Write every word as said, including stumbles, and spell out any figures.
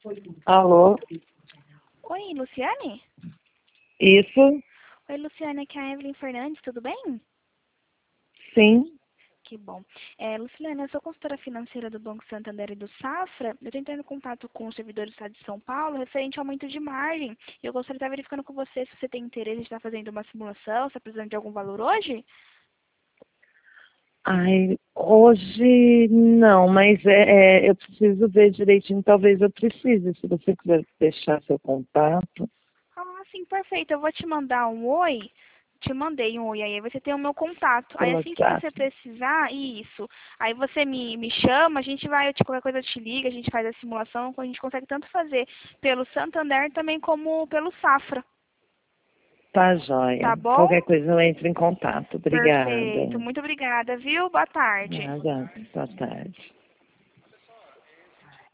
Alô? Oi, Luciane? Isso? Oi, Luciane, aqui é a Evelyn Fernandes, tudo bem? Sim. Que bom. É, Luciane, eu sou consultora financeira do Banco Santander e do Safra. Eu estou entrando em contato com os servidores do Estado de São Paulo referente ao aumento de margem. E eu gostaria de estar verificando com você se você tem interesse em estar fazendo uma simulação, se está precisando de algum valor hoje. Ai, hoje não, mas é, é, eu preciso ver direitinho, talvez eu precise, se você quiser deixar seu contato. Ah, sim, perfeito. Eu vou te mandar um oi. Te mandei um oi aí, você tem o meu contato. Aí Pelo assim que você WhatsApp. precisar, isso. Aí você me, me chama, a gente vai, te- qualquer coisa eu te liga, a gente faz a simulação, a gente consegue tanto fazer pelo Santander também como pelo Safra. Tá Tá joia. bom? Qualquer coisa eu entro em contato. Obrigada. Perfeito. Muito obrigada, viu? Boa tarde. Nada. Boa tarde.